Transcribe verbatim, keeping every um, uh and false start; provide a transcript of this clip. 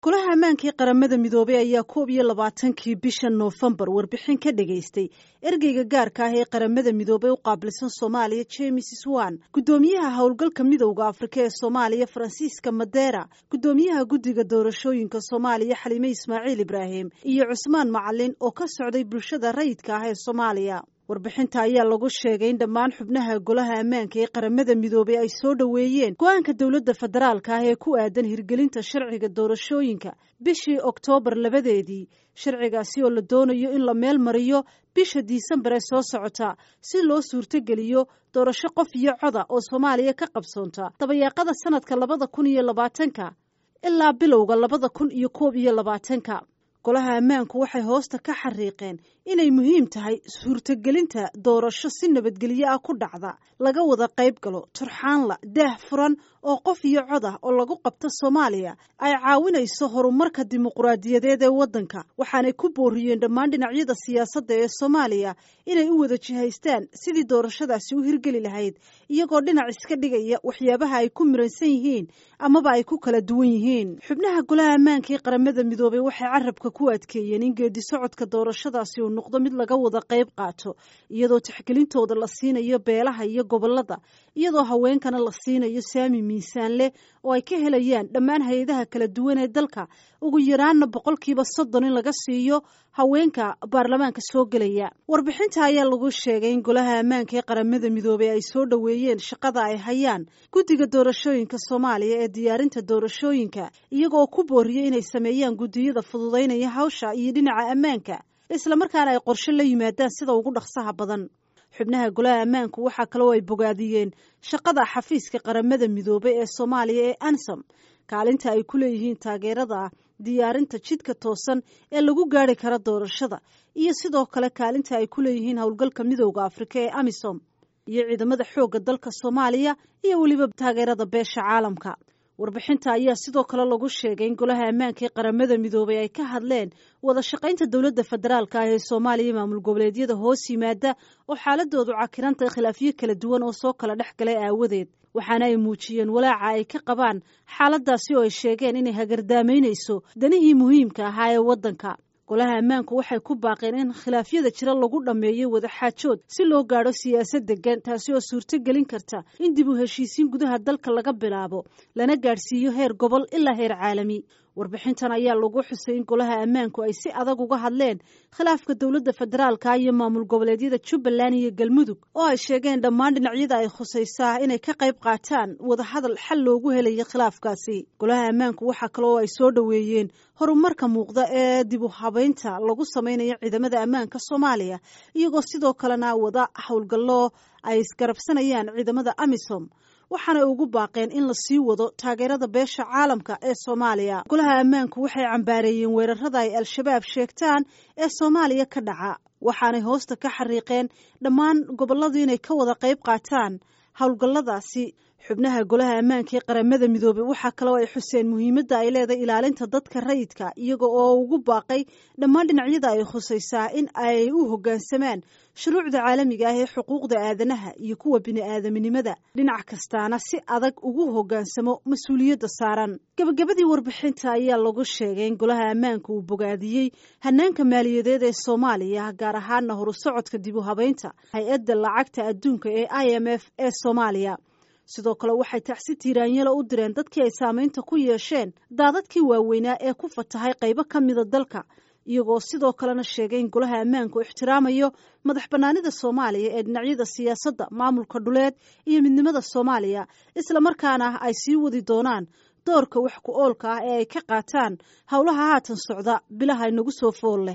golaha ammaanka qaramada midoobay ayaa koob iyo labaatankii bisha Noofembar warbixin ka dhageystay ergeyga gaarka ah ee qaramada midoobay u qaabilsan Soomaaliya James Swan, gudoomiyaha howlgalka midowga Afrika ee Soomaaliya Francisca Madera, gudoomiyaha guddiga doorashooyinka Soomaaliya Xaliime Ismaaciil Ibraahim iyo Cusmaan Macalin oo ka socday bulshada rayidka ah ee Soomaaliya. warbixinta ayaa lagu sheegay in dhammaan xubnaha golaha ammaanka ee qaramada midoobay ay soo dhaweeyeen go'aanka dowladda federaalka ah ee ku aadan hirgelinta sharciga doorashooyinka bishii Oktoobar labadeedii, sharcigaasi oo la doonayo in la meel mariyo bisha Diisembar ee soo socota si loo suurtageliyo doorasho qof iyo coda oo Soomaaliya ka qabsoonta dabayaaqada sanadka labada kun iyo labaatanka ilaa bilowga labada kun iyo koob iyo labaatanka. golaha ammaanku waxay hoosta ka xariiqeen inay muhiim tahay suurtagelinta doorasho si nabadgelyo ah ku dhacda, laga wada qayb galo, turxaanla, daah furan oo qof iyo cod ah oo lagu qabto Soomaaliya ay caawinayso horumarka dimuqraadiyadeed ee waddanka, waxaanay ku booriyeen dhammaan dhinacyada siyaasadda ee Soomaaliya inay u wada jihaystaan sidii doorashadaasi u hirgeli lahayd, iyagoo dhinac iska dhigaya waxyaabaha ay ku miransan yihiin amaba ay ku kala duwan yihiin. xubnaha golaha ammaanka ee qaramada midoobay waxay carabka ku adkeeyeen in geedi socodka doorashadaasi uu noqdo mid laga wada qayb qaato, iyadoo tixgelintooda la siinayo beelaha iyo gobolada, iyadoo haweenkana la siinayo saami miisaan leh oo ay ka helayaan dhammaan hay-adaha kala duwan ee dalka, ugu yaraanna boqolkiiba soddon in laga siiyo haweenka baarlamaanka soo gelaya. warbixinta ayaa lagu sheegay in golaha ammaanka ee qaramada midoobay ay soo dhaweeyeen shaqada ay hayaan guddiga doorashooyinka Soomaaliya ee diyaarinta doorashooyinka, iyagoo ku booriyay inay sameeyaan guddiyada fududeynaya hawsha iyo dhinaca ammaanka, isla markaana ay qorshe la yimaadaan sida ugu dhaqsaha badan. xubnaha golaha ammaanku waxaa kaloo ay bogaadiyeen shaqada xafiiska qaramada midoobay ee Soomaaliya ee ANSOM, kaalinta ay ku leeyihiin taageerada diyaarinta jidka toosan ee lagu gaari karo doorashada, iyo sidoo kale kaalinta ay ku leeyihiin howlgalka midowga Afrika ee AMISOM iyo ciidamada xoogga dalka Soomaaliya iyo weliba taageerada beesha caalamka. warbixinta ayaa sidoo kale lagu sheegay in golaha ammaanka ee qaramada midoobay ay ka hadleen wada shaqaynta dowladda federaalka ah ee Soomaaliya maamul goboleedyada hoos yimaada oo xaaladoodu cakiranta khilaafyo kala duwan oo soo kala dhex galay aawadeed, waxaana ay muujiyeen walaaca ay ka qabaan xaaladaasi oo ay sheegeen inay hagardaamaynayso danihii muhiimka ahaa ee waddanka. golaha ammaanku waxay ku baaqeen in khilaafyada jira lagu dhammeeyo wada xaajood si loo gaadho siyaasad degan, taasi oo suurtogelin karta in dib u heshiisiin gudaha dalka laga bilaabo lana gaadhsiiyo heer gobol ilaa heer caalami. warbixintan ayaa lagu xusay in golaha ammaanku ay si adag uga hadleen khilaafka dowladda federaalka iyo maamul goboleedyada Jubbaland iyo Galmudug, oo ay sheegeen dhammaan dhinacyada ay khusaysaa inay ka qayb qaataan wada hadal xal loogu helayo khilaafkaasi. golaha ammaanku waxa kale oo ay soo dhaweeyeen horumarka muuqda ee dib u habeynta lagu sameynayo ciidamada ammaanka Soomaaliya, iyagoo sidoo kalena wada howlgallo ay isgarabsanayaan ciidamada AMISOM, waxaana ugu baaqeen in la sii wado taageerada beesha caalamka ee Soomaaliya. golaha ammaanku waxay cambaareeyeen weerarada ay al-shabaab sheegtaan ee Soomaaliya ka dhaca, waxaanay hoosta ka xariiqeen dhammaan goboladu inay ka wada qayb qaataan howlgalladaasi. xubnaha golaha ammaanka ee qaramada midoobay waxaa kaloo ay xuseen muhiimadda ay leedahay ilaalinta dadka rayidka, iyaga oo ugu baaqay dhammaan dhinacyada ay khusaysaa in ay u hoggaansamaan shuruucda caalamiga ah ee xuquuqda aadanaha iyo kuwa bini'aadaminimada, dhinac kastaana si adag ugu hoggaansamo mas-uuliyadda saaran. gabagabadii warbixinta ayaa lagu sheegay in golaha ammaanka uu bogaadiyey hanaanka maaliyadeed ee Soomaaliya, gaar ahaana horusocodka dib u habeynta hay-adda lacagta adduunka ee I M F ee Soomaaliya. sidoo kale waxay tacsi tiiraanyalo u direen dadkii ay saamaynta ku yeesheen daadadkii waaweynaa ee ku fatahay qaybo ka mida dalka, iyagoo sidoo kalena sheegay in golaha ammaanku ixtiraamayo madax bannaanida Soomaaliya ee dhinacyada siyaasadda, maamulka dhuleed iyo midnimada Soomaaliya, isla markaana ay sii wadi doonaan doorka wax ku oolka ah ee ay ka qaataan howlaha haatan socda bilaha inagu soo fool leh.